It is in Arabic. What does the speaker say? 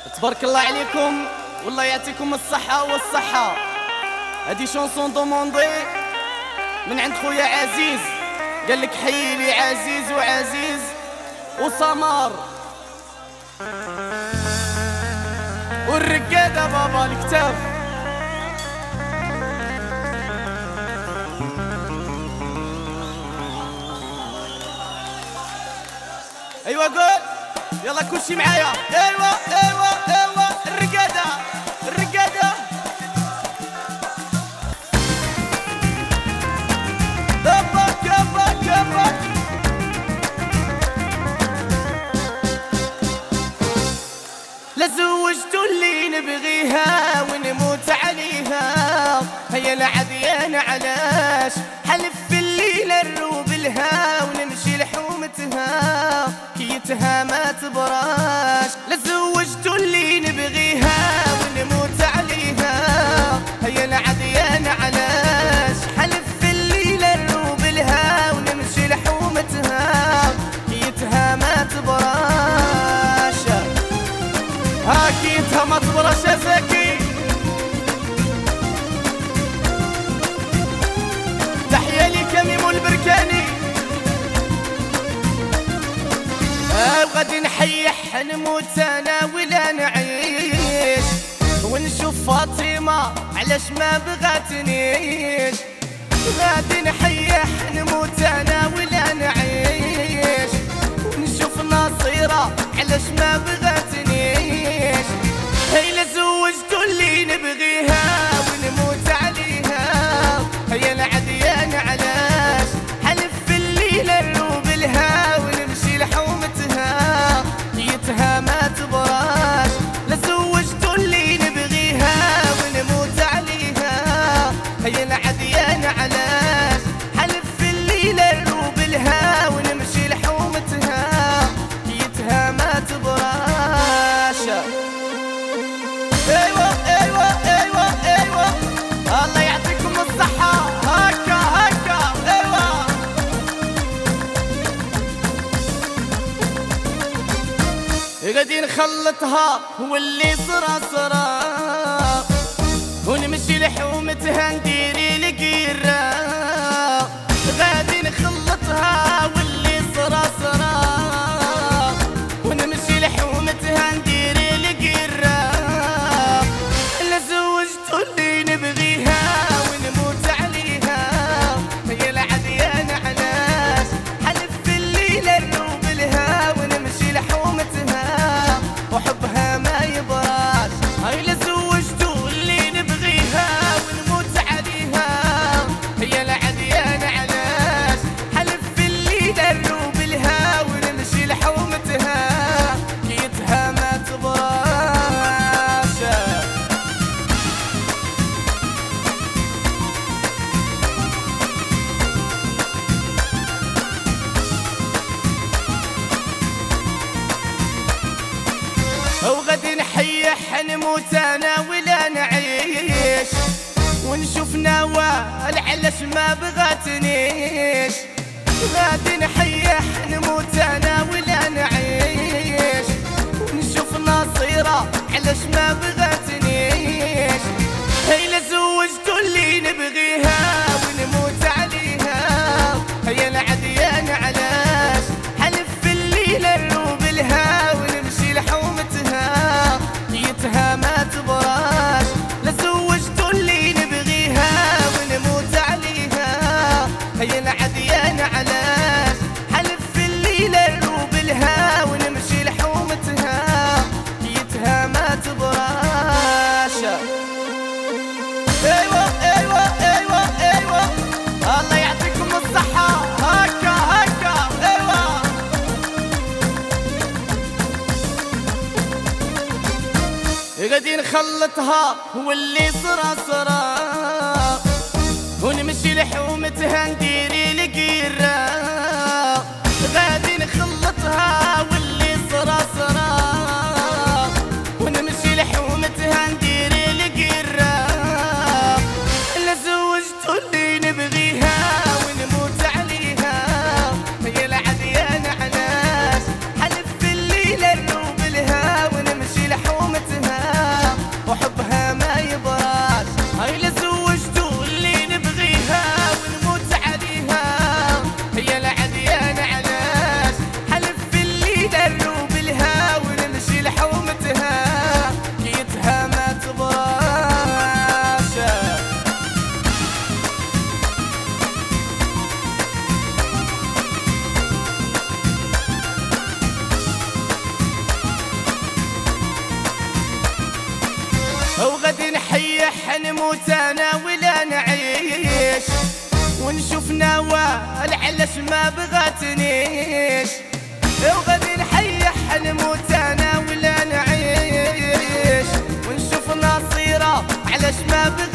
تبارك الله عليكم والله يعطيكم الصحة والصحة. هادي شونسون دوموندي من عند خويا عزيز، قال لك حي لي عزيز وعزيز وسمار والرقادة بابا الكتاف. ايوا قول يلا كلشي معايا. ايوا ايوا ايوا الرقادة الرقادة دبك دبك دبك. لا زوجت اللي نبغيها ونموت عليها، هيا العديان علاش حلف في الليل نروب لها ونمشي لحومتها كيتها ما تبراش. لا زوجت اللي نبغيها ونموت عليها، هيا العديان علاش حلف في الليل نروب لها ونمشي لحومتها كيتها ما تبراش. هاكيتها ما تبراش يا زكي. تحية لك ميمو البركاني. وغادي نحيح نموت انا ولا نعيش ونشوف فاطمة علاش ما بغاتنيش. غادي نحيح نموت انا ولا نعيش ونشوف نصيرة علاش ما بغاتنيش. هي لا زوجتو اللي نبغيها ونموت عليها، هي العديان علاش حلف في الليل نروب لها ونمشي لحومتها كيتها ما تبراش. لا زوجتو اللي نبغيها ونموت عليها، هي العديان علاش حلف في الليل نروب لها ونمشي لحومتها كيتها ما تبراش. ايوه ايوه ايوه ايوه الله يعطيكم الصحة. هكا هكا ايوه غادي نخلطها واللي صرا صرا ونمشي لحومتها نديري لقيرة. غادي نخلطها واللي صرا صرا ونمشي لحومتها نديري لقيرة. لا زوجتو اللي نبغيها ونموت عليها، هي العديان علاش حلف في الليل نروب لها ونمشي لحومتها وحبها ما يبراش. هاي لا زوجتو اللي نبغيها ونموت عليها، هي العديان علاش حلف في الليل نروب لها ونمشي لحومتها كيتها ما تبراش. وغادي نحيح نموت انا ولا نعيش ونشوف نوال علاش ما بغاتنيش. غادي نحيح نموت انا ولا نعيش ونشوف نصيرة علاش ما بغاتنيش. هي لا زوجتو اللي نبغيها ونموت عليها، هي العديان علاش حلف في الليل نروب لها ونمشي لحومتها كيتها ما تبراش. لا زوجتو اللي نبغيها ونموت عليها، هي العديان علاش حلف في الليل نروب لها ونمشي لحومتها كيتها ما تبراش. ايوه ايوه ايوه ايوه الله يعطيكم الصحة. هكا هكا ايوه غادي نخلطها واللي صرا صرا ونمشي لحومتها نديري لقيرة. غادي نخلطها واللي صرا صرا ونمشي لحومتها نديري لقيرة. لا زوجتو اللي نبغيها ونموت عليها، هي العديان علاش حلف في الليل نروب لها ونمشي لحومتها وغادي نحيح نموت انا ولا نعيش، ونشوف نوال علاش ما بغاتنيش. وغادي نحيح نموت انا ولا نعيش، ونشوف نصيرة علاش ما بغاتنيش.